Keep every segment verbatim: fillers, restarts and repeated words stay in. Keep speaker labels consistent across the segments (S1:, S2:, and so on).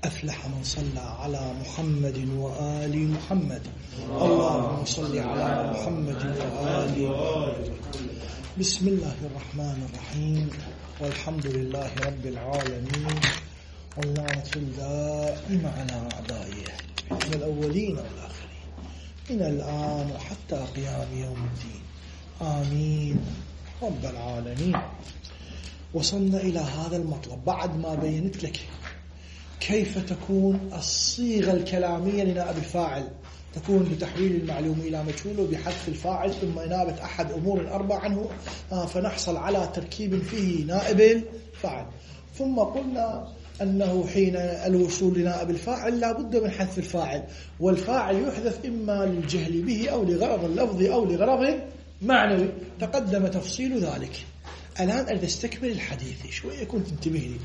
S1: أفلح من صلى على محمد وآل محمد. اللهم صل على محمد وآل محمد. بسم الله الرحمن الرحيم، والحمد لله رب العالمين، واللعنة الدائمة على أعدائه من الأولين والآخرين من الآن وحتى قيام يوم الدين، آمين رب العالمين. وصلنا إلى هذا المطلب بعد ما بينت لك كيف تكون الصيغة الكلامية لنائب الفاعل، تكون بتحويل المعلوم إلى مجهول وبحذف الفاعل ثم إنابة أحد أمور أربع عنه فنحصل على تركيب فيه نائب الفاعل. ثم قلنا أنه حين الوصول لنائب الفاعل لا بد من حذف الفاعل، والفاعل يحذف إما للجهل به أو لغرض اللفظي أو لغرض معنوي، تقدم تفصيل ذلك. الآن أريد أستكمل الحديث شوية، كنت انتبه لي.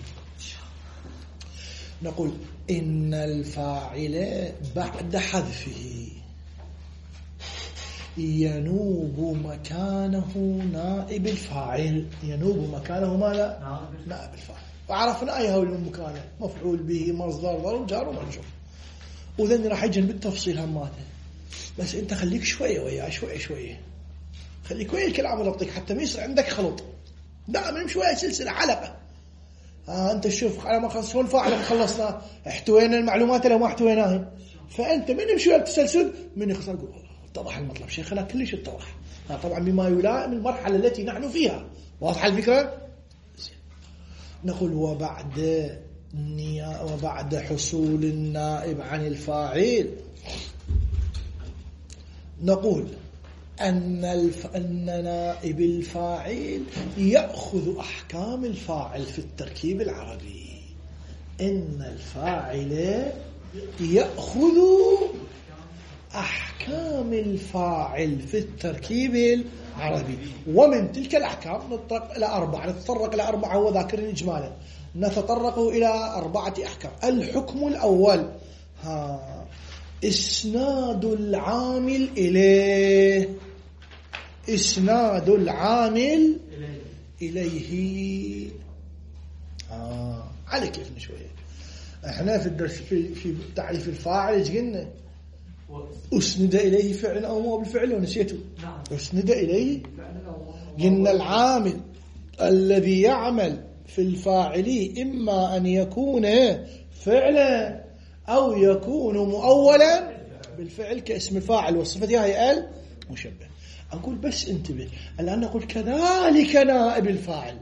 S1: نقول إن الفاعل بعد حذفه ينوب مكانه نائب الفاعل. ينوب مكانه ماذا؟ نائب الفاعل. وعرفنا أيه هو المكانه، مفعول به، مصدر، ظرف، جار ومجرور، وذن راح يجن بالتفصيل هماته. بس أنت خليك شوية وياه، شوية شوية، خليك ويا الكلام ولطيك حتى ما يصير عندك خلط. دائما شوية سلسلة حلقة. آه أنت شوف على ما خلص شو الفاعل خلصنا، احتوينا المعلومات لو ما احتويناها، فأنت من يمشي التسلسل من يخسر يقول والله اتضح المطلب، شيخنا كلش اتضح. آه طبعا بما يلائم المرحلة التي نحن فيها. واضحة الفكرة؟ نقول وبعد نيا وبعد حصول النائب عن الفاعل نقول أن الف... أن نائب الفاعل يأخذ أحكام الفاعل في التركيب العربي. إن الفاعل يأخذ أحكام الفاعل في التركيب العربي، ومن تلك الأحكام نتطرق إلى أربعة نتطرق إلى أربعة هو ذاكرين إجمالا، نتطرق إلى أربعة أحكام. الحكم الأول ها إسناد العامل إليه. إسناد العامل إليه. آه. على كيفنا شوية. احنا في الدرس في, في تعريف الفاعل ايش قلنا؟ أسند إليه فعل أو مو بالفعل ونسيته. أسند إليه قلنا العامل الذي يعمل في الفاعل إما أن يكون فعلا أو يكون مؤولا بالفعل كاسم الفاعل، والصفة هي ال مشبه. أقول بس انتبه الآن، نقول كذلك نائب الفاعل،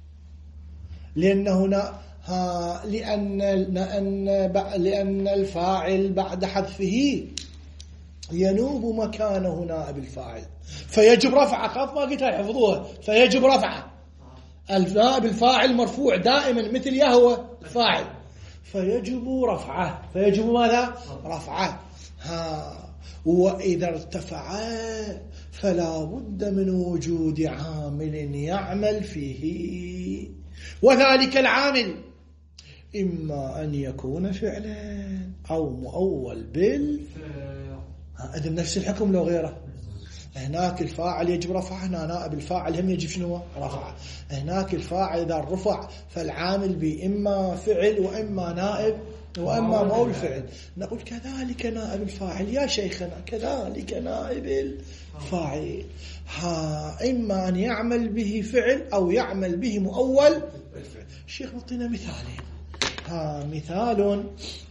S1: لأنه نا ها لأن لأن لأن الفاعل بعد حذفه ينوب مكانه نائب الفاعل، فيجب رفعه. خاف ما قلتها يحفظوها، فيجب رفعه. النائب الفاعل مرفوع دائما مثل يهوى فاعل، فيجب رفعه. فيجب ماذا؟ رفعه. ها وإذا ارتفع فلا بد من وجود عامل يعمل فيه، وذلك العامل إما أن يكون فعلا أو مؤول بالفعل. إذن نفس الحكم لو غيره. هناك الفاعل يجب رفعه، هنا نائب الفاعل هم يجب شنو؟ رفعه. هناك الفاعل إذا رفع فالعامل بإما فعل وإما نائب وإما مؤول فعل. نقول كذلك نائب الفاعل يا شيخنا، كذلك نائب الفاعل ها إما أن يعمل به فعل أو يعمل به مؤول بالفعل. الشيخ نعطينا مثالين. ها مثال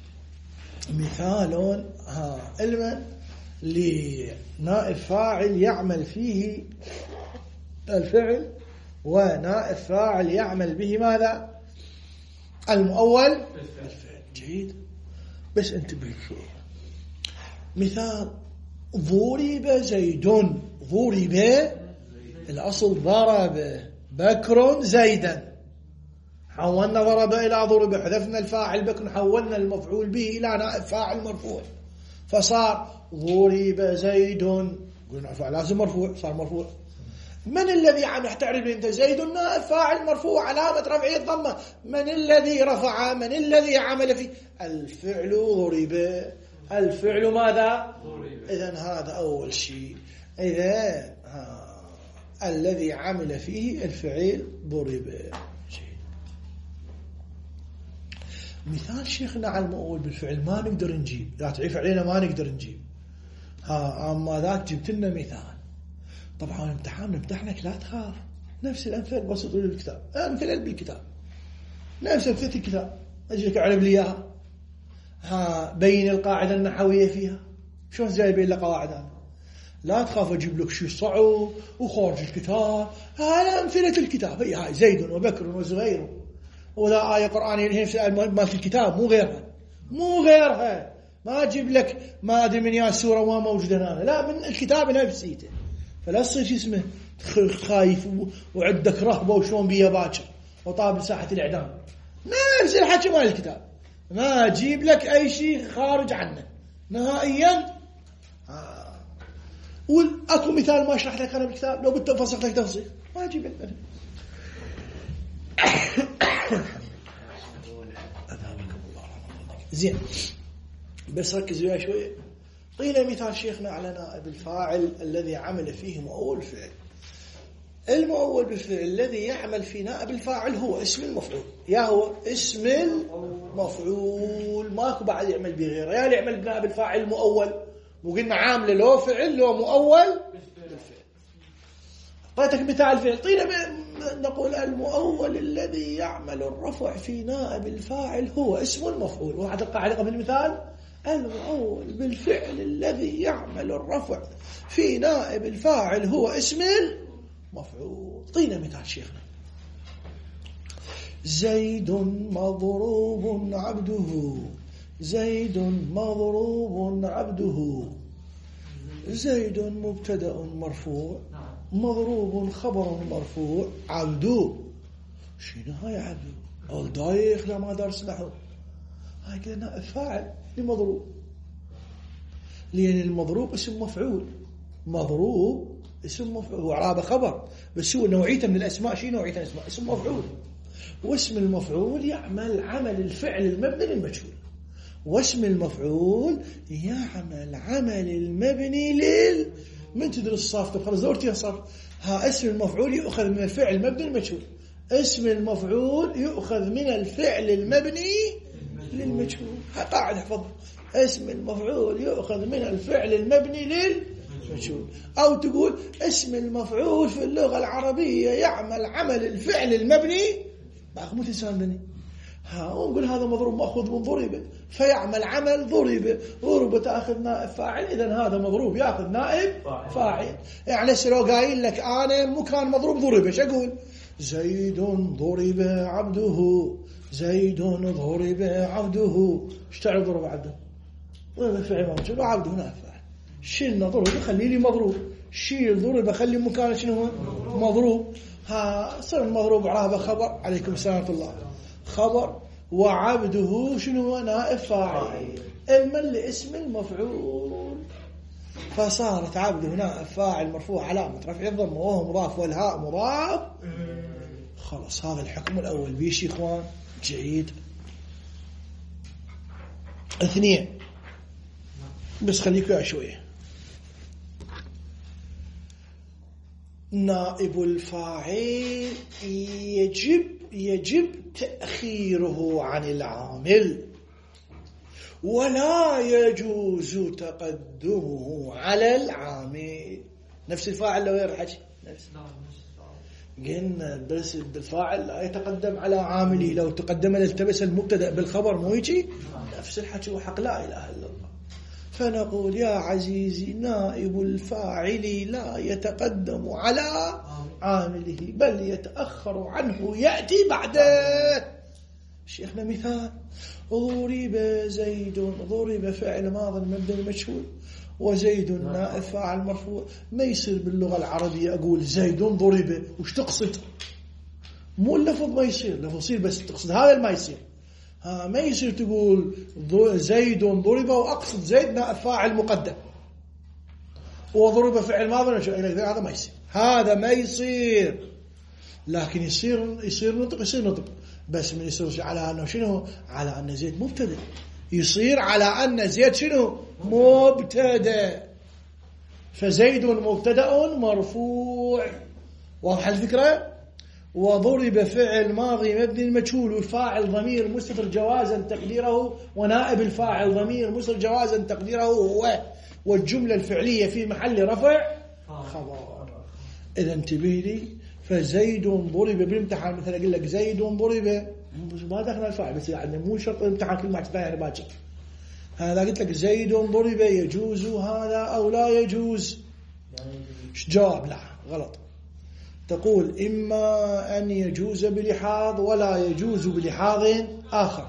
S1: مثال ها علما لنائب فاعل يعمل فيه الفعل ونائب فاعل يعمل به ماذا؟ المؤول بالفعل. جيد، بس انتبه شوي. مثال ضرب زيد. ضرب الأصل ضرب بكر زيدا، حولنا ضرب إلى ضرب، حذفنا الفاعل بكر، حولنا المفعول به إلى نائب فاعل مرفوع، فصار ضرب زيد. قلنا لازم مرفوع، صار مرفوع. من الذي عم تعرف انت؟ زيد نائب فاعل مرفوع علامة رفعه الضمة. من الذي رفع؟ من الذي عمل فيه؟ الفعل ضرب. الفعل ماذا؟ إذن هذا أول شيء. إذن الذي عمل فيه الفعل ضرب. مثال شيخنا على المؤول بالفعل ما نقدر نجيب، لا تعيف علينا ما نقدر نجيب. ها أما ذاك جبت لنا مثال. طبعا الامتحان نمتحنك لا تخاف، نفس الأمثلة بسط للكتاب، أمثلة بالكتاب نفس أمثلة الكتاب، أجيك أعرب لي إياها. ها بين القاعدة النحوية فيها، شلون زي بين القواعد هذا؟ لا تخاف أجيب لك شيء صعب وخارج الكتاب، هاي أمثلة الكتاب، هي هاي زيد وبكر وزغير، ولا آية قرآنية هي مالت الكتاب مو غيرها، مو غيرها. ما أجيب لك ما أدري من يا سورة وما موجودة هنا، لا من الكتاب نفسيته. فلا تصير شو اسمه خايف وعندك رهبة وشلون بيها باكر وطاب ساحة الإعدام. نفس الحكي مال الكتاب، ما أجيب لك أي شيء خارج عنه نهائيا. آه. وأكو مثال ما أشرح لك أنا بالكتاب، لو بدت أفصل لك تفصيل ما أجيب لك أنا. زين بس ركز وياي شوية. طينا مثال شيخنا على نائب الفاعل الذي عمل فيه مؤول الفعل. المؤول بالفعل الذي يعمل في نائب الفاعل هو اسم المفعول، يا هو اسم المفعول، ماكو بعد يعمل بغيره، يا اللي يعمل بنائب الفاعل مؤول، وقلنا عامله لو فعل لو مؤول بالفعل. طيتك مثال فعل. طينا نقول المؤول الذي يعمل الرفع في نائب الفاعل هو اسم المفعول. وهذا القاعدة قبل المثال، المؤول بالفعل الذي يعمل الرفع في نائب الفاعل هو اسم المفعول. طينا مثال شيخنا. زيد مضروب عبده، زيد مضروب عبده، زيد مبتدأ مرفوع مضروب خبر مرفوع عبده. شنو هاي عبده؟ أول دايخ لما درس نحو، هاي كده نائب فاعل لمضروب، لأن المضروب اسم مفعول، مضروب اسم مفعول وعرابة خبر، بس هو نوعيته من الأسماء. شيء نوعيته من الأسماء اسم مفعول، واسم المفعول يعمل عمل الفعل المبني للمجهول، واسم المفعول يعمل عمل المبني لل من تدرس الصرف تبخل زورتي صرف. ها اسم المفعول يؤخذ من الفعل المبني للمجهول، اسم المفعول يؤخذ من الفعل المبني للمجهول. قاعد احفظ، اسم المفعول يؤخذ من الفعل المبني للمجهول. أو تقول اسم المفعول في اللغة العربية يعمل عمل الفعل المبني باقي مو تسال بني. ها ونقول هذا مضروب مأخوذ من ضرب، فيعمل عمل ضرب، ضرب تأخذ نائب فاعل، إذن هذا مضروب يأخذ نائب فاعل. يعني لو قايل لك أنا مكان مضروب ضرب، ايش أقول؟ زيد ضرب عبده، زيد ضرب عبده. ايش تعرف ضرب عبده؟ ضرب فعل موجود وعبده نائب فاعل. شيلنا ضرب خلي لي مضروب، شيل ضرب خلي مكانه شنو هو؟ مضروب. ها صار المضروب عرابة خبر، عليكم السلام ورحمة الله، خبر، وعبده شنو هو؟ نائب فاعل، المل اسم المفعول. فصارت عبده نائب فاعل مرفوع علامة رفع الضمة وهو مضاف والهاء مضاف. خلاص هذا الحكم الأول. بيش إخوان جيد. اثنين بس خليكوا شوية. نائب الفاعل يجب يجب تأخيره عن العامل، ولا يجوز تقدمه على العامل. نفس الفاعل لو يرحج نفس قلنا بس الفاعل لا يتقدم على عامله، لو تقدم الالتبس المبتدأ بالخبر مو يجي نفس الحكي وحق لا إله إلا الله. فنقول يا عزيزي نائب الفاعل لا يتقدم على عامله بل يتأخر عنه يأتي بعده. شيخنا مثال، ضرب زيد، ضرب فعل ماض مبني مجهول وزيد نائب فاعل مرفوع. ما يصير باللغة العربية أقول زيد ضرب وش تقصد؟ مو اللفظ ما يصير، لفظ يصير بس تقصد هذا ما يصير. ها ما يصير تقول زيد ضرب وأقصد زيد نائب فاعل مقدم وضرب فعل ماضي مجهول، هذا ما يصير، هذا ما يصير. لكن يصير يصير نطق، يصير نطق بس من يصير على أنه شنو؟ على أن زيد مبتدأ، يصير على أن زيد شنو؟ مبتدأ. فزيد مبتدأ مرفوع، واضح الفكرة؟ وضرب فعل ماضي مبني المجهول والفاعل ضمير مستتر جوازا تقديره ونائب الفاعل ضمير مستتر جوازا تقديره هو والجملة الفعلية في محل رفع خبر. إذا انتبه لي، فزيد ضرب بالامتحان مثلا أقول لك زيد ضرب ما دخلنا الفاعل، بس يعني مو شرط الامتحان كل ما تبين باكر. هذا قلت لك زيد ضرب يجوز هذا أو لا يجوز؟ ايش جواب؟ لا غلط. تقول إما أن يجوز بلحاظ ولا يجوز بلحاظ آخر.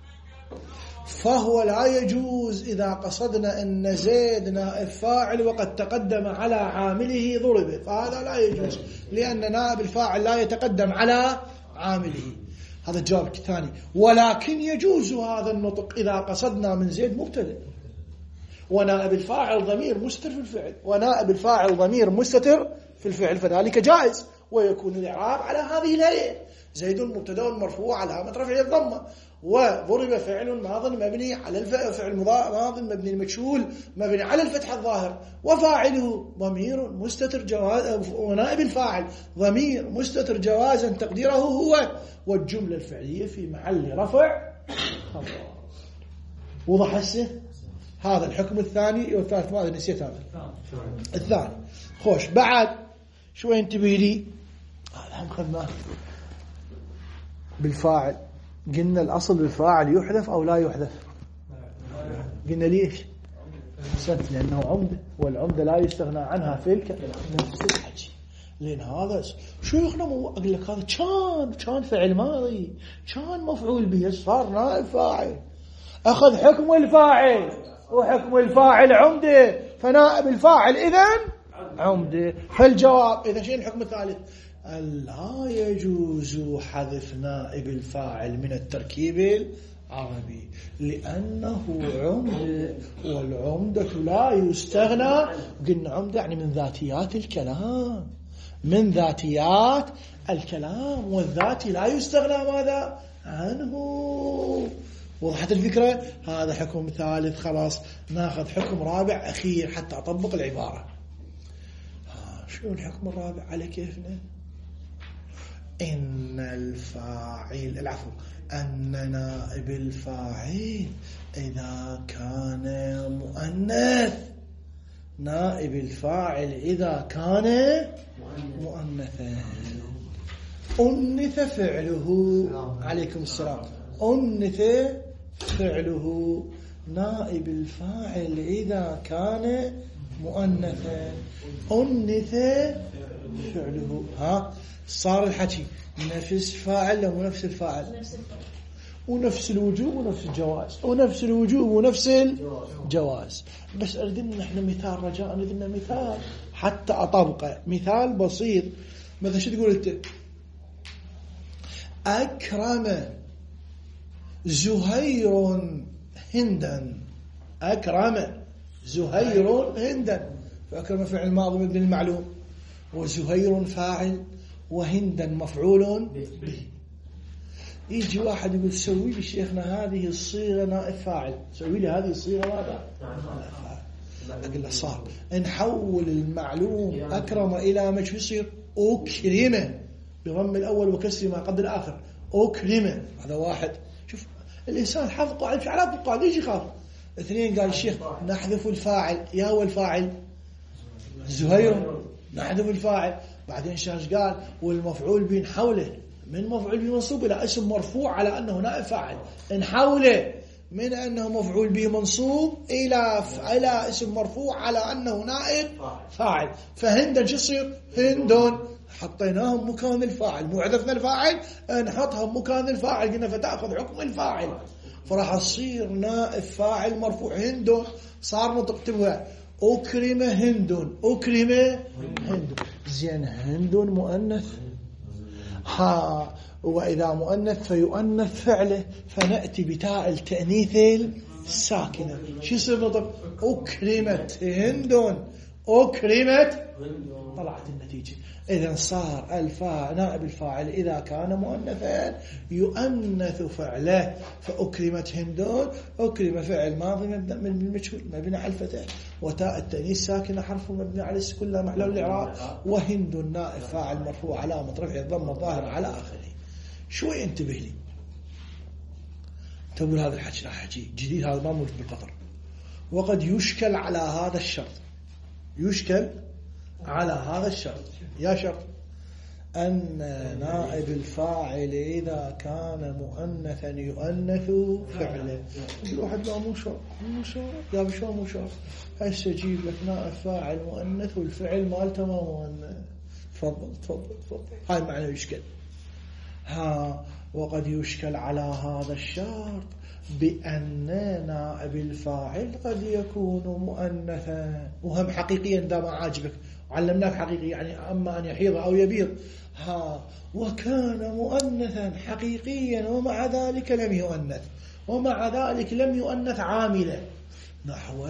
S1: فهو لا يجوز إذا قصدنا أن زيد نائب فاعل وقد تقدم على عامله ضرب، فهذا لا يجوز لأن نائب الفاعل لا يتقدم على عامله. هذا الجواب الثاني. ولكن يجوز هذا النطق إذا قصدنا من زيد مبتدأ ونائب الفاعل ضمير مستتر في الفعل، ونائب الفاعل ضمير مستتر في الفعل، فذلك جائز. ويكون الإعراب على هذه الهيئة: زيد مبتدأ مرفوع علامة رفعه الضمة، وضرب فعل ماض مبني على الفعل ماض مبني المجهول مبني على الفتح الظاهر، وفاعله ضمير مستتر جواز، ونائب الفاعل ضمير مستتر جوازا تقديره هو، والجملة الفعلية في محل رفع خبر. وضح هسه؟ هذا الحكم الثاني والثالث ماذا نسيت؟ هذا الثاني. خوش بعد شوي انتبه لي، هذا هم خدناه بالفاعل. قلنا الأصل بالفاعل يحذف أو لا يحذف؟ قلنا ليش؟ سنت لأنه عمدة، والعمدة لا يستغنى عنها في نفس الحكي. لأن هذا شيخنا مو أقول لك هذا كان كان فعل ماضي، كان مفعول به، صار نائب فاعل، أخذ حكم الفاعل، وحكم الفاعل عمدة، فنائب الفاعل إذن عمدة. فالجواب إذا شيء الحكم الثالث: لا يجوز حذف نائب الفاعل من التركيب العربي لأنه عمدة، والعمدة لا يستغنى. قلنا عمدة يعني من ذاتيات الكلام، من ذاتيات الكلام، والذاتي لا يستغنى ماذا عنه. وضحت الفكرة؟ هذا حكم ثالث. خلاص ناخذ حكم رابع أخير حتى أطبق العبارة. شو الحكم الرابع على كيفنا؟ إن الفاعل العفو أن نائب الفاعل إذا كان مؤنث، نائب الفاعل إذا كان مؤنثا أنث فعله، عليكم السلام، أنث فعله، نائب الفاعل إذا كان مؤنثا أنث فعله. ها صار الحكي نفس فاعل أو نفس الفاعل، ونفس الوجوب ونفس الجواز، ونفس الوجوب ونفس الجواز. بس أردنا نحن مثال، رجاء أردنا مثال حتى أطبقه، مثال بسيط. مثلا شو تقول أنت؟ أكرم زهير هندا، أكرم زهير هندا، فأكرم فعل ماضي مبني المعلوم، وزهير فاعل، وهندا مفعول به. يجي واحد يقول سوي لي شيخنا هذه الصيغة نائب فاعل، سوي لي هذه الصيغة ماذا؟ نائب فاعل. أقول له صار نحول المعلوم أكرم إلى مجهول، يصير أكرم بضم الأول وكسر ما قبل الآخر، أكرم. هذا واحد. شوف الإنسان حفظ قاعدة في علامة القاعدة يجي خاف. اثنين قال الشيخ نحذف الفاعل، يا هو الفاعل زهير، نحذف الفاعل. بعدين شاش قال والمفعول به نحوله من مفعول به منصوب إلى اسم مرفوع على أنه نائب فاعل، نحوله من أنه مفعول به منصوب إلى إلى اسم مرفوع على أنه نائب فاعل. فهندن شو يصير؟ هندون حطيناهم مكان الفاعل، مو عرفنا الفاعل نحطهم مكان الفاعل، قلنا فتأخذ حكم الفاعل، فراح تصير نائب فاعل مرفوع هندون. صار نكتبها أكرم هندون، أكرم هندون. زين هندون مؤنث، ها وإذا مؤنث فيؤنث فعله، فنأتي بتاء التأنيث الساكنة. شو يصير نطق؟ أكرمت هندون، أكرمت طلعت النتيجة. إذن صار الفاعل نائب الفاعل إذا كان مؤنثا يؤنث فعله، فأكرمت هند أكرم فعل ماضي مبني من المجهول مبني على الفتح، وتاء التأنيث ساكنة حرف مبني على السكون لا محل له من الإعراب، وهند نائب فاعل مرفوع علامة رفعه الضمة الظاهرة على آخره. شوي انتبه لي، تقول هذا الحكي راح حكي جديد، هذا ما موجود بالقطر. وقد يشكل على هذا الشرط، يشكل على هذا الشرط. يا شرط أن نائب الفاعل إذا كان مؤنثا يؤنث فعله. الواحد ما مو شرط، مو شرط يا بشو مو شرط، هسه أجيب لك نائب فاعل مؤنث والفعل مالته ما مؤنث. تفضل تفضل تفضل، هاي معنى يشكل. ها وقد يشكل على هذا الشرط بأن نائب الفاعل قد يكون مؤنثا، وهم حقيقيا دا ما عاجبك علمناك حقيقي يعني أما أن يحيض أو يبيض. ها وكان مؤنثا حقيقيا ومع ذلك لم يؤنث، ومع ذلك لم يؤنث عاملا، نحو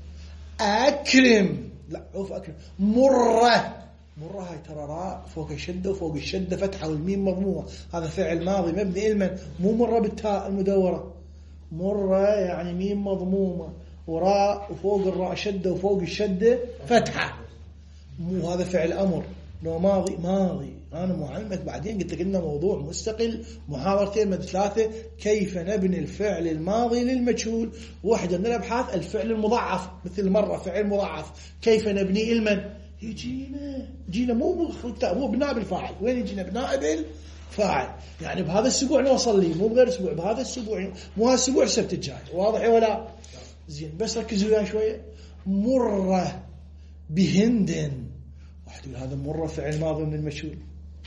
S1: أكرم، لا عوف أكرم، مرة، مرة هاي ترى راء فوق الشدة وفوق الشدة فتحة والميم مضمومة، هذا فعل ماضي مبني علما، مو مرة بالتاء المدورة، مرة يعني ميم مضمومة وراء وفوق الراء شدة وفوق الشدة فتحة، مو هذا فعل أمر، لو ماضي ماضي. أنا معلمك بعدين قلت لك إنه موضوع مستقل، محاضرتين من ثلاثة كيف نبني الفعل الماضي للمجهول. واحدة من الأبحاث الفعل المضاعف، مثل مرة فعل مضاعف كيف نبني علما، يجينا يجينا مو مو بنائب الفاعل، وين يجينا بنائب الفاعل، يعني بهذا الأسبوع نوصل لي، مو بغير أسبوع، بهذا الأسبوع، مو هالأسبوع السبت الجاي، واضح ولا زين؟ بس ركزوا وياي شوية. مرة بهند، واحد يقول هذا مرة فعل ماضي من المجهول،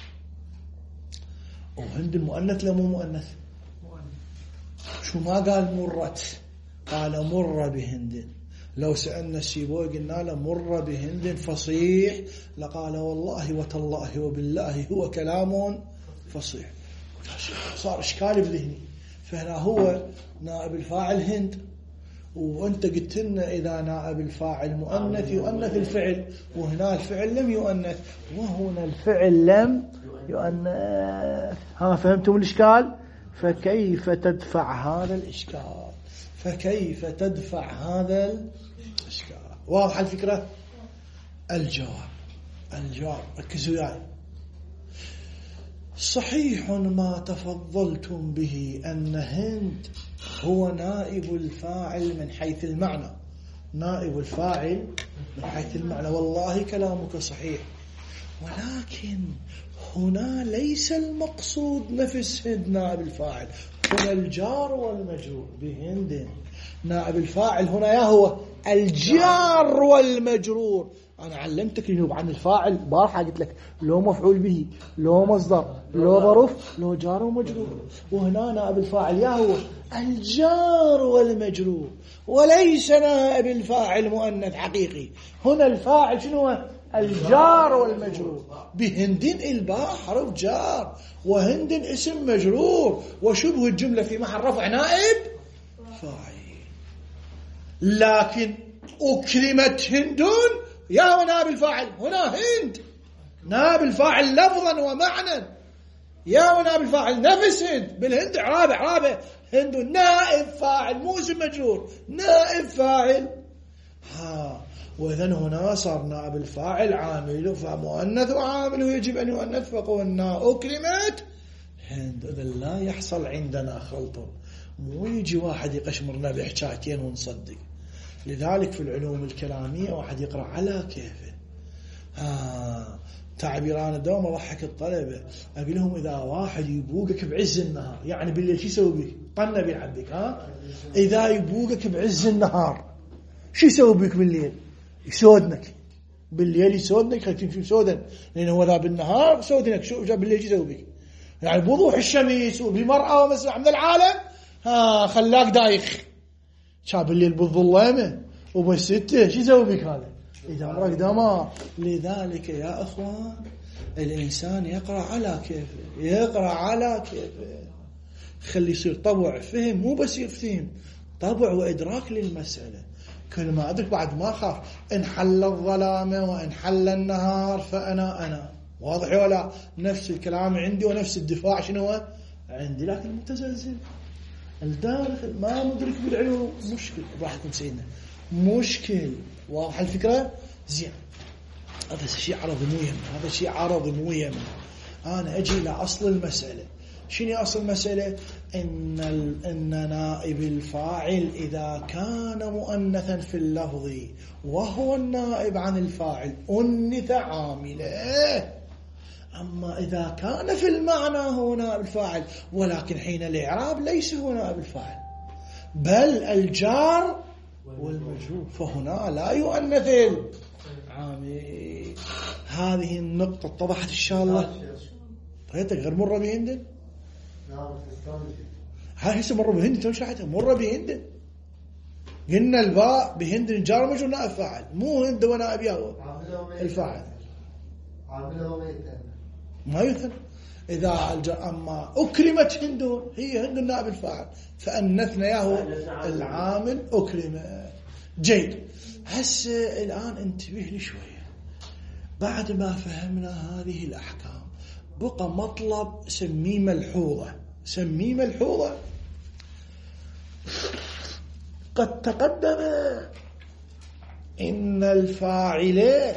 S1: وهند المؤنث لا مو مؤنث، شو ما قال مرت، قال مرة بهند. لو سألنا السيبوي قلنا له مر بهند فصيح، لقال والله وتالله وبالله هو كلام فصيح. صار إشكالي بذهني. فهنا هو نائب الفاعل هند، وأنت قلت لنا إذا نائب الفاعل مؤنث يؤنث الفعل، وهنا الفعل لم يؤنث وهنا الفعل لم يؤنث. ها فهمتم الإشكال؟ فكيف تدفع هذا الإشكال؟ فكيف تدفع هذا الإشكال؟ واضح الفكرة؟ الجواب الجواب ركزوا وياي. صحيح ما تفضلتم به أن هند هو نائب الفاعل من حيث المعنى، نائب الفاعل من حيث المعنى، والله كلامك صحيح، ولكن هنا ليس المقصود نفس هند نائب الفاعل، هنا الجار والمجرور بهند. نائب الفاعل هنا يا هو الجار والمجرور. أنا علمتك ينوب عن الفاعل بارحة، قلت لك لو مفعول به، لو مصدر، لو ظرف، لو جار ومجرور. وهنا نائب الفاعل يا هو الجار والمجرور، وليس نائب الفاعل مؤنث حقيقي. هنا الفاعل شنو هو؟ الجار والمجرور. بهند الباء حرف جار، وهند اسم مجرور، وشبه الجملة في محل رفع نائب فاعل. لكن أكرمت هند يا ونائب الفاعل، هنا هند نائب الفاعل لفظا ومعنى، يا ونائب الفاعل نفس هند، بالهند عرابة عرابة، هند نائب فاعل مو اسم مجرور، نائب فاعل. ها وإذن هنا صار نائب الفاعل عامل فمؤنث وعامل يجب أن يؤنث، فقلنا أكرمت هند. إذن لا يحصل عندنا خلط، مو يجي واحد يقشمرنا بحكايتين ونصدق. لذلك في العلوم الكلامية واحد يقرأ على كيفه. ها تعبيران دوم أضحك الطلبة، أقول لهم إذا واحد يبوقك بعز النهار، يعني بالليل شو يسوي بك؟ قلنا بيعبك. ها إذا يبوقك بعز النهار شو يسوي بك بالليل؟ يسودنك بالليل، يسودنك خليك تمشي سودا، لأنه هو ذا بالنهار سودنك، شو جاب بالليل شو يسوي بك؟ يعني بوضوح الشمس وبمرأة ومسرح من العالم، ها خلاك دايخ، شاب الليل بالظلامة وبالستة شو يسوي بك هذا؟ إذا مرق دمار. لذلك يا أخوان الإنسان يقرأ على كيفه، يقرأ على كيفه، خلي يصير طبع فهم، مو بس يفهم، طبع وإدراك للمسألة. كل ما أدرك بعد ما أخاف. إن حل الظلامة وإن حل النهار فأنا أنا. واضح ولا؟ نفس الكلام عندي ونفس الدفاع شنو عندي، لكن متزلزل الداخل ما مدرك بالعلوم. مشكل. راحكم سيدنا مشكل. واضح الفكرة؟ زين. هذا شيء عرضي مو يهم، هذا شيء عرضي مو يهم. أنا أجي لأصل المسألة. شنو أصل المسألة؟ إن إن نائب الفاعل إذا كان مؤنثا في اللفظ وهو النائب عن الفاعل أنث عامله. أما إذا كان في المعنى هو نائب الفاعل، ولكن حين الإعراب ليس هو نائب الفاعل بل الجار والمجرور، فهنا لا يؤنث العامل. هذه النقطة اتضحت إن شاء الله. رأيتك غير مرة بهند؟ هاي هسه مرة بهند تم شرحتها. مرة بهند قلنا الباء بهند الجار والمجرور نائب فاعل، مو هند ونائب ياهو الفاعل. ما يثنى إذا الجر. أما أكرمت هند هي هند النائب الفاعل فأنثنا ياهو العامل أكرمت. جيد. هسه الآن انتبه لي شوية. بعد ما فهمنا هذه الأحكام بقى مطلب سميه ملحوظة. سميه ملحوظة. قد تقدم إن الفاعل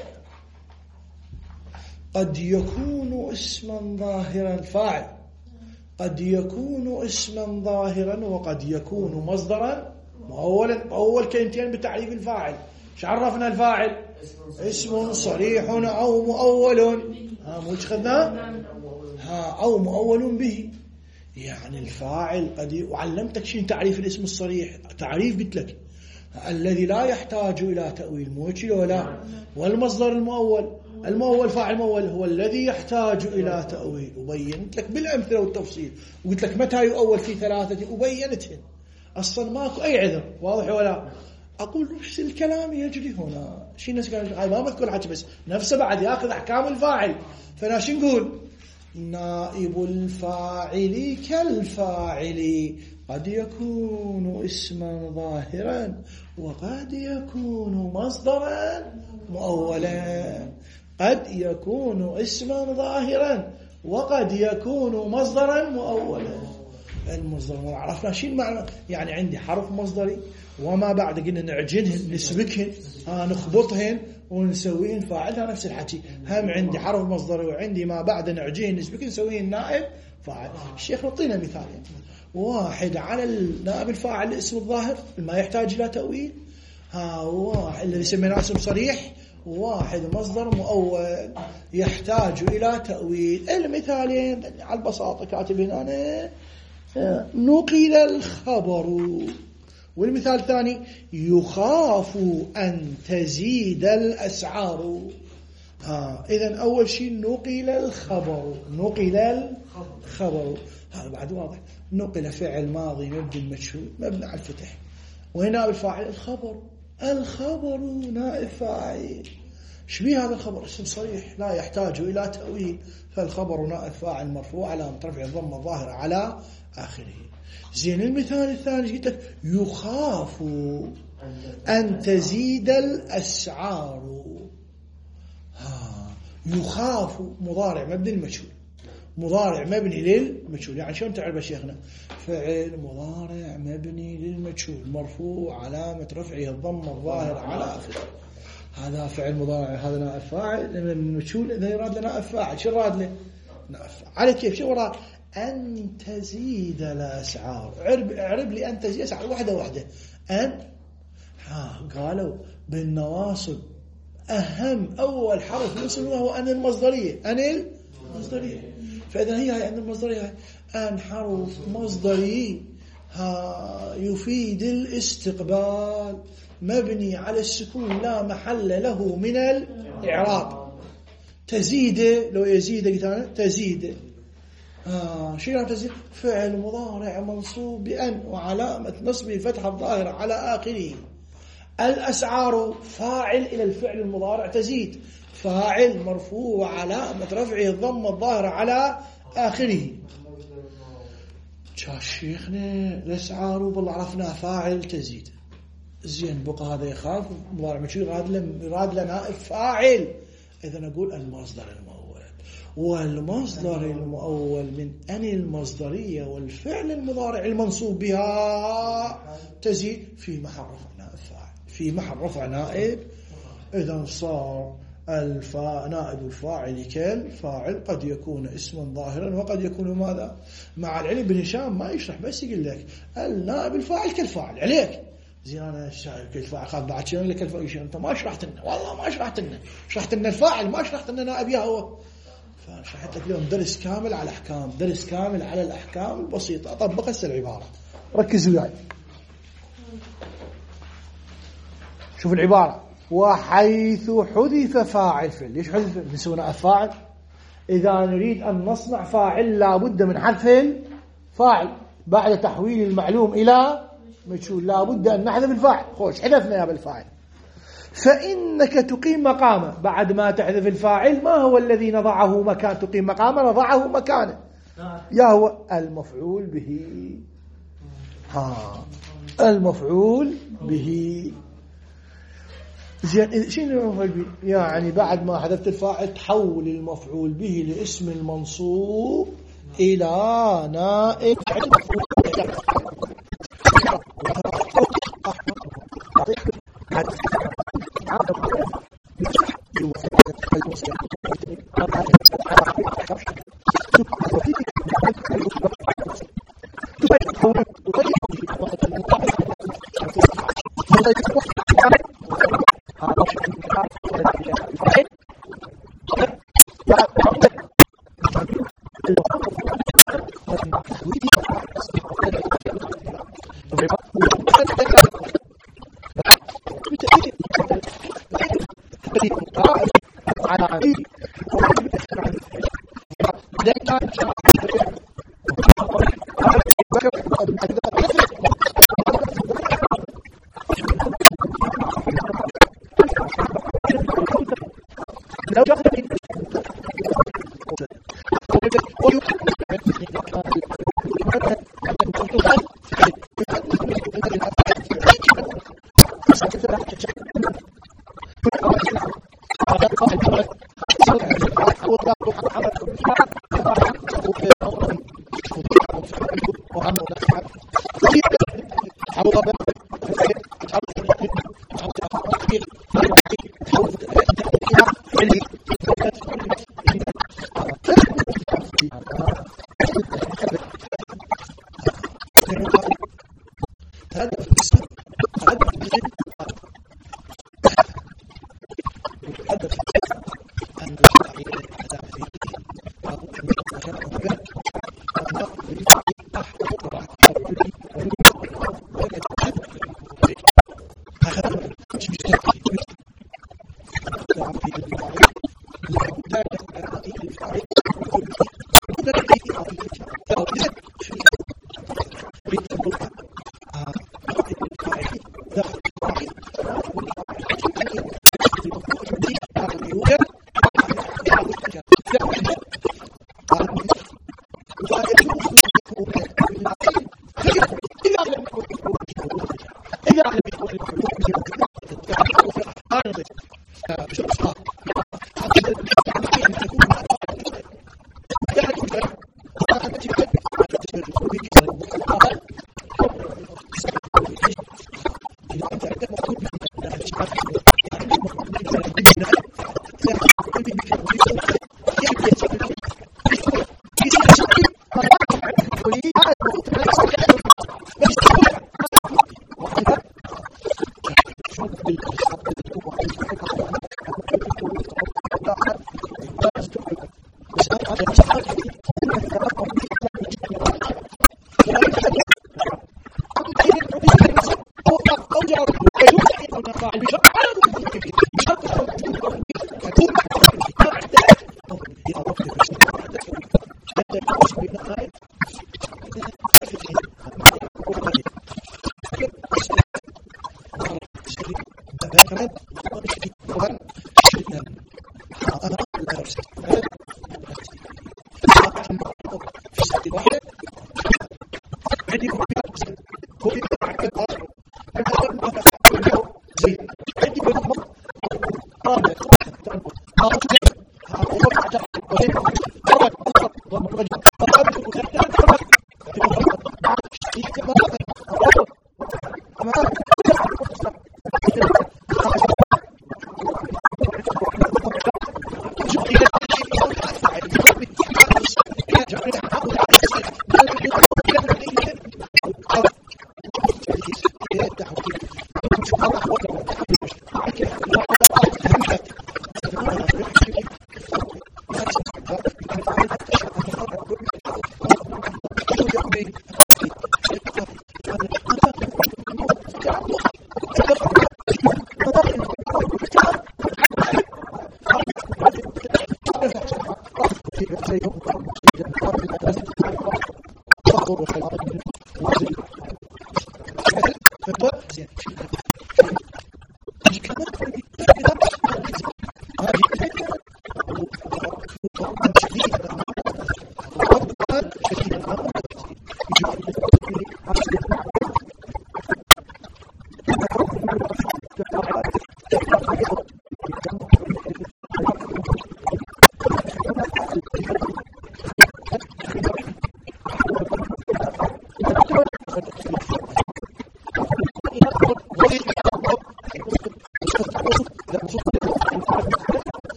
S1: قد يكون اسما ظاهرا. الفاعل قد يكون اسما ظاهرا وقد يكون مصدرا مؤولا. أول كلمتين بتعريف الفاعل. ايش عرفنا الفاعل؟ اسم صريح أو مؤول. ها مو خذناه؟ ها أو مؤول به. يعني الفاعل قد. وعلمتك شيء تعريف الاسم الصريح. تعريف قلت لك الذي لا يحتاج إلى تأويل. موجه ولا؟ والمصدر المؤول. المؤول فاعل مؤول هو الذي يحتاج إلى تأويل. وبينت لك بالأمثلة والتفصيل وقلت لك متى يؤول في ثلاثة وبينتهن. أصلا ماكو أي عذر. واضح ولا؟ أقول نفس الكلام يجري هنا. شيء ناس قال ما مذكر حاجة بس نفسه بعد يأخذ أحكام الفاعل. فناش نقول نائب الفاعل كالفاعل قد يكون اسما ظاهرا وقد يكون مصدرا مؤولا. قد يكون اسما ظاهرا وقد يكون مصدرا مؤولا. المصدر عرفنا شيء المعنى. يعني عندي حرف مصدري وما بعد قلنا نعجنهن نسبكهن ها نخبطهن ونسويهن فاعلها. نفس الحكي هم عندي حرف مصدري وعندي ما بعد نعجنهن نسبكهن نسويهن نائب فاعل. الشيخ نعطينا مثال. يعني واحد على النائب الفاعل الاسم الظاهر ما يحتاج إلى تأويل. ها واحد الذي سميناه اسم صريح. واحد مصدر مؤول يحتاج إلى تأويل. المثالين على البساطة كاتب هنا نقل الخبر. والمثال الثاني يخاف أن تزيد الأسعار. ها إذن أول شيء نقل الخبر. نقل الخبر هذا بعد واضح. نقل فعل ماضي مبني المجهول مبني على الفتح. وهنا الفاعل الخبر. الخبر نائب فاعل. شبيه هذا الخبر؟ اسم صريح لا يحتاج إلى تأويل. فالخبر نائب فاعل مرفوع على رفع الضمة الظاهرة على آخره. زين. المثال الثاني قلت لك يخاف أن تزيد الأسعار. ها يخاف مضارع مبني للمجهول. مضارع مبني للمجهول. يعني شلون تعرف يا شيخنا؟ فعل مضارع مبني للمجهول مرفوع علامة رفعه الضمة الظاهرة على آخره. هذا فعل مضارع. هذا نائب فاعل من المجهول. إذا يراد لنا نائب فاعل شو يراد له؟ نائب فاعل. على كيف؟ شو وراه؟ أن تزيد الأسعار. عرب عرب لي أن تزيد الأسعار واحدة واحدة. أن ها قالوا بالنواصب أهم أول حرف الاسم هو أن المصدرية. أن المصدرية. فإذا هي هاي أن المصدرية أن حرف مصدري ها يفيد الاستقبال مبني على السكون لا محل له من الإعراب. تزيد لو يزيد قلت تزيد. آه شيء يعني تزيد؟ فعل مضارع منصوب بأن وعلامة نصبه فتحة الظاهرة على آخره. الأسعار فاعل إلى الفعل المضارع تزيد. فاعل مرفوع علامة رفعه الضمة الظاهرة على آخره. شا شيخنا الأسعار بالله عرفنا فاعل تزيد. زين بقى هذا يخاف مضارع مجرور يراد له نائب فاعل، إذا نقول المصدر المؤول. والمصدر المؤول من أن المصدرية والفعل المضارع المنصوب بها تزيد في محل رفع نائب فاعل، في محل رفع نائب. إذا صار الفا نائب الفاعل كالفاعل قد يكون اسما ظاهرا وقد يكون ماذا. مع العلم بن هشام ما يشرح بس يقول لك النائب الفاعل كالفاعل عليك. زين انا كالفاعل خاف بعد شنو لك الفاعل، انت ما شرحت لنا، والله ما شرحت لنا، شرحت لنا الفاعل ما شرحت لنا نائب يا هو. فشرحت لك اليوم درس كامل على احكام، درس كامل على الاحكام البسيطه. اطبق هسه العباره، ركزوا وياي. شوف العباره، وحيث حذف فاعل فعل. ليش حذف؟ نسوي نائب فاعل. اذا نريد ان نصنع فاعل لابد من حذف الفاعل بعد تحويل المعلوم الى مجهول، لابد ان نحذف الفاعل. خوش حذفنا يا بالفاعل. فانك تقيم مقامه. بعد ما تحذف الفاعل ما هو الذي نضعه مكان تقيم مقامه؟ نضعه مكانه يا هو المفعول به. ها المفعول به. زين شنو المفعول به؟ يعني بعد ما حذفت الفاعل تحول المفعول به لاسم المنصوب الى نائب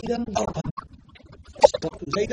S1: زيدا ضربا زيدا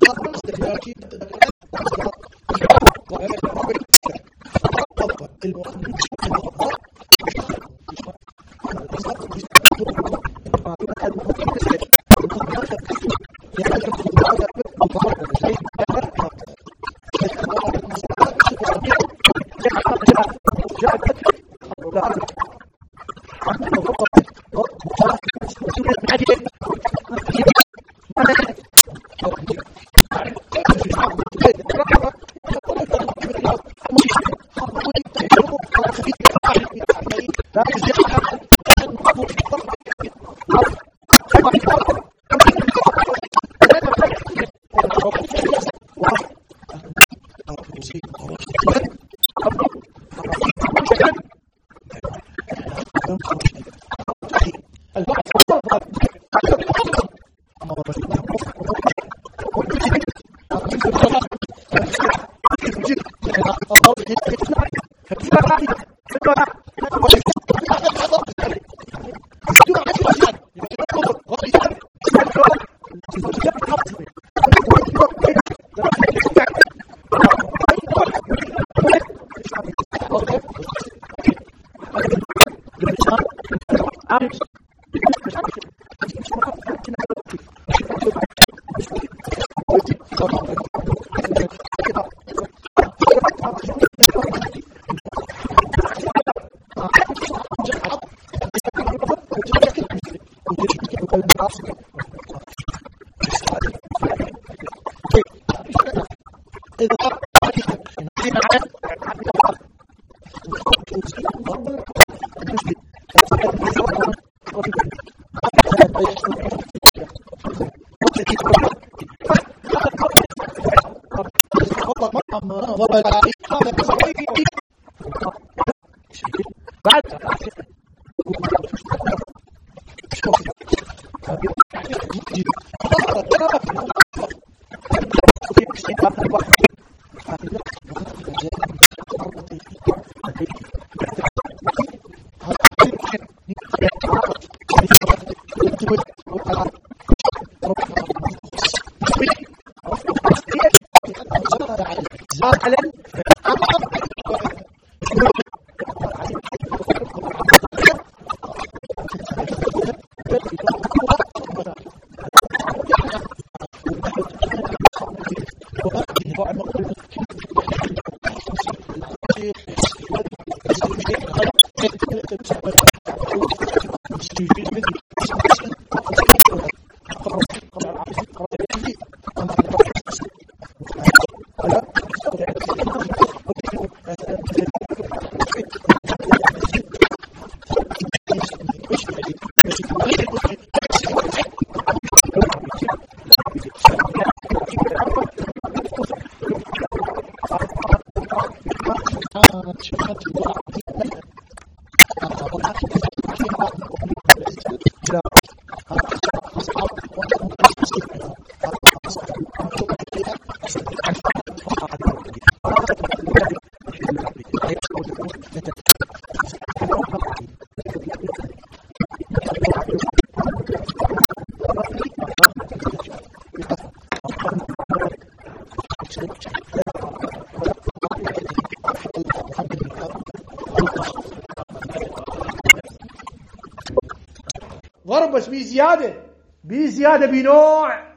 S1: ضرب بس بزياده بزياده بنوع.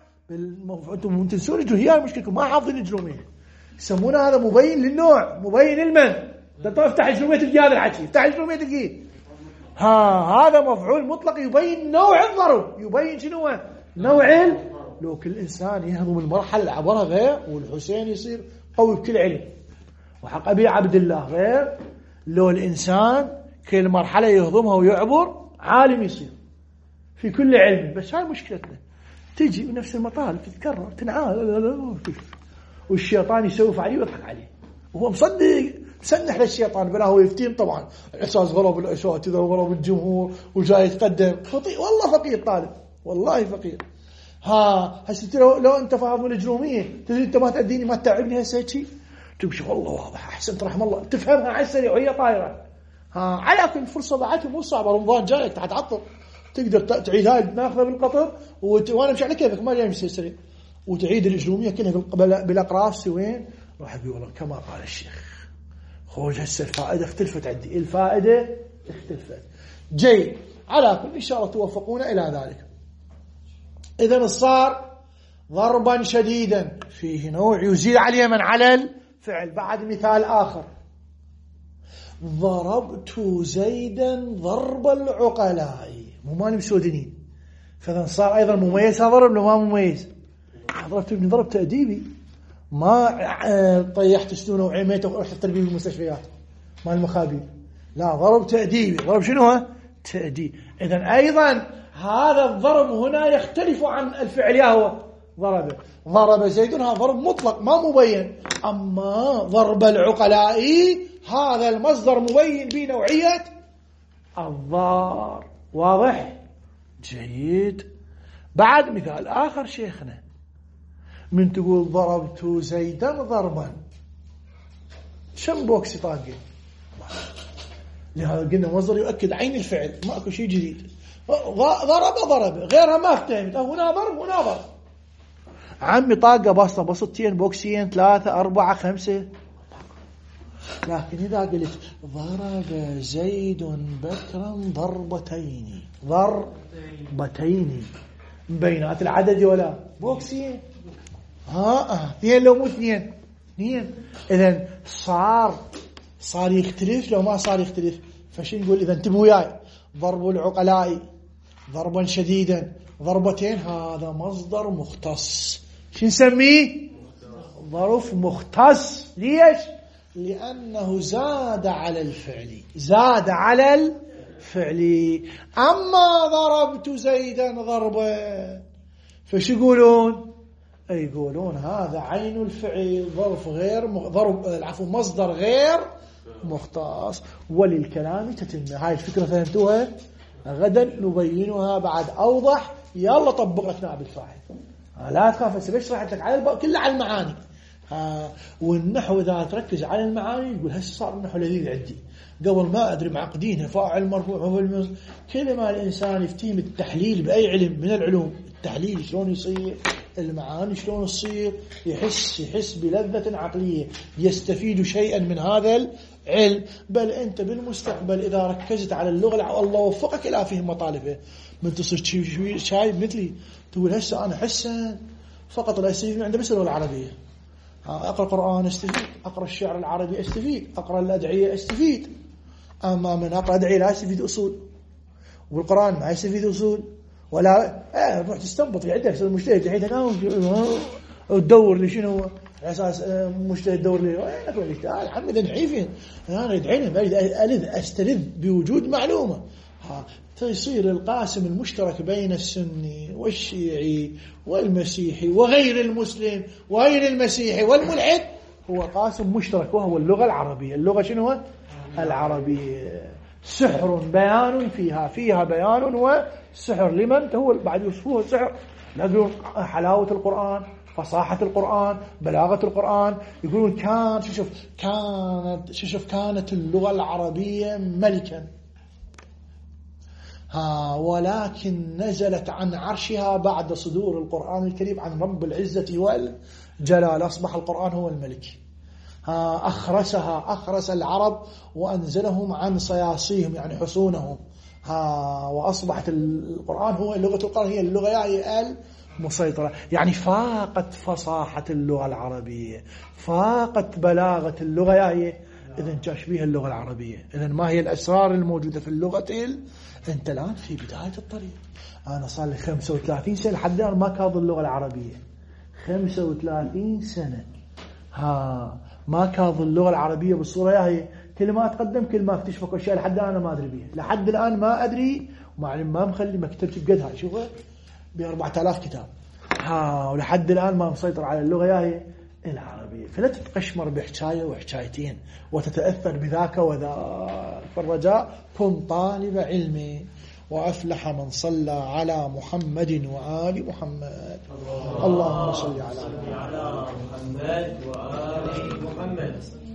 S1: انتم تنسون هي مشكلتكم ما حافظين الجروميه، يسمونه هذا مبين للنوع، مبين للمن. انت افتح الجروميه تلقى هذا الحكي، افتح الجروميه تلقيه ها هذا مفعول مطلق يبين نوع الضرب، يبين شنو هو نوع ال... لو كل انسان يهضم المرحله اللي عبرها غير، والحسين يصير قوي بكل علم. وحق ابي عبد الله غير، لو الانسان كل مرحله يهضمها ويعبر عالم يصير في كل علم. بس هاي مشكلتنا، تيجي بنفس المطالب تتكرر تنعاد، والشيطان يسوف عليه ويضحك عليه وهو مصدق سنح للشيطان بلا هو يفتين. طبعا الاساس غلب الاساتذه وغلب الجمهور وجاي يتقدم فقير، والله فقير طالب، والله فقير. ها هسه لو, لو انت فاهم الجروميه تدري انت ما تأديني ما تتعبني هسه هيك تمشي والله واضح احسنت رحم الله تفهمها على السريع وهي طايره. ها على كل فرصه بعدها مو صعبه، رمضان جايك تعال تعطل تقدر تعيد هاي ناخذها بالقطر وت... وانا مش على كيفك ما جاي مش سريع وتعيد الإجرومية كلها بالأقراص وين راح يقول والله كما قال الشيخ خوج هسه الفائدة اختلفت عندي الفائدة اختلفت جيد على كل إن شاء الله توفقون إلى ذلك. إذن صار ضربا شديدا فيه نوع يزيد عليه من على الفعل. بعد مثال آخر ضربت زيدا ضرب العقلاء مو مالي مسودنين فإذا صار أيضا مميز هذا ضرب لو ما مميز ضربت ابني ضرب تأديبي ما طيحت سنونه وعميته ورحت التربية بالمستشفيات مال المخابيل لا ضرب تأديبي ضرب شنو هو تأديب. إذن أيضا هذا الضرب هنا يختلف عن الفعل يهوى ضرب ضرب زيد هذا ضرب مطلق ما مبين أما ضرب العقلاء هذا المصدر مبين بنوعية الضار. واضح جيد. بعد مثال آخر شيخنا من تقول ضربت زيدا ضربا شم بوكسي طاقين لهذا قلنا مصدر يؤكد عين الفعل ما اكو شيء جديد. ضرب ضرب غيرها ما افتهمت هنا ضرب هنا ضرب عمي طاقة بسطة بسطتين بوكسين ثلاثة أربعة خمسة لكن إذا قلت ضرب زيد بكرا ضربتين ضربتين بينات العدد ولا بوكسين ها اثنين لو مو اثنين اثنين إذن صار صار يختلف لو ما صار يختلف فشو نقول إذا انتبهوا وياي ضرب العقلاء ضربا شديدا ضربتين هذا مصدر مختص شو نسميه ظرف مختص. ليش؟ لأنه زاد على الفعل زاد على الفعل. أما ضربت زيدا ضربا فشو يقولون يقولون هذا عين الفعل ظرف غير م... ضرب العفو مصدر غير مختص. وللكلام تتم. هاي الفكرة فهمتوها غدا نبينها بعد أوضح. يلا طبق لك نائب الفاعل لا تخاف هسه بشرح لك على الب... كله على المعاني. ها والنحو إذا تركز على المعاني يقول هسه صار النحو لذيذ عندي قبل ما أدري معقدينها فاعل مرفوع هو المز... كل ما الإنسان يفتهم التحليل بأي علم من العلوم التحليل شلون يصير المعاني شلون تصير يحس يحس بلذة عقلية يستفيد شيئا من هذا العلم. بل أنت بالمستقبل إذا ركزت على اللغة الله وفقك إلى فهم مطالبه من تصير شايب مثلي تقول هسه أنا حسن فقط لا يستفيد من عنده بس اللغة العربية. أقرأ قرآن استفيد أقرأ الشعر العربي استفيد أقرأ الأدعية استفيد. أما من أقرأ أدعية لا يستفيد أصول والقرآن ما يستفيد أصول ولا اه روح تستنبط في عندك المجتهد الحين انا وتدور لي شنو هو على اساس مجتهد تدور لي وينك الاجتهاد حمد نحيفين انا ادعي اريد الذ استلذ بوجود معلومه. ها تصير القاسم المشترك بين السني والشيعي والمسيحي وغير المسلم وغير المسيحي والملحد هو قاسم مشترك وهو اللغه العربيه. اللغه شنو هو العربيه سحر بيان فيها فيها بيان وسحر لمن هو بعد يوصفوه سحر يقولون حلاوة القرآن فصاحة القرآن بلاغة القرآن. يقولون كان شوف كانت شوف كانت اللغة العربية ملكا ها ولكن نزلت عن عرشها بعد صدور القرآن الكريم عن رب العزة والجلال أصبح القرآن هو الملك. أخرسها أخرس العرب وأنزلهم عن صياصيهم يعني حصونهم ها وأصبحت القرآن هو لغة القرآن هي اللغة يعني المسيطرة يعني فاقت فصاحة اللغة العربية فاقت بلاغة اللغة يعني إذن تشبيه اللغة العربية. إذن ما هي الأسرار الموجودة في اللغة أنت الآن في بداية الطريق. أنا صار لي خمسة وثلاثين سنة لحد الآن ما كاظ اللغة العربية خمسة وثلاثين سنة ها ما كاظ اللغة العربية بالصورة هي كل ما أتقدم كل ما اكتشفك أشياء لحد الآن ما أدري بيها لحد الآن ما أدري معلم ما مخلي مكتبتي بقدها شوفها بأربعة آلاف كتاب ها ولحد الآن ما مسيطر على اللغة هي العربية. فلا تتقشمر بحكاية وحكايتين وتتأثر بذاك وذاك. فالرجاء كن طالب علم وأفلح من صلى على محمد وآل محمد. اللهم صل على محمد
S2: وآل محمد.